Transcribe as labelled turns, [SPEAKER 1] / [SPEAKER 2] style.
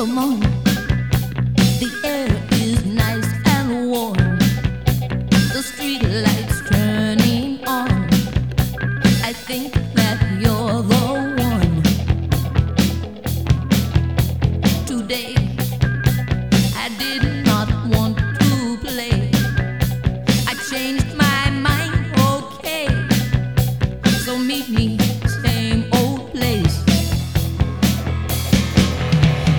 [SPEAKER 1] Come on, the air is nice and warm. The street lights turning on. I think that you're the one. Today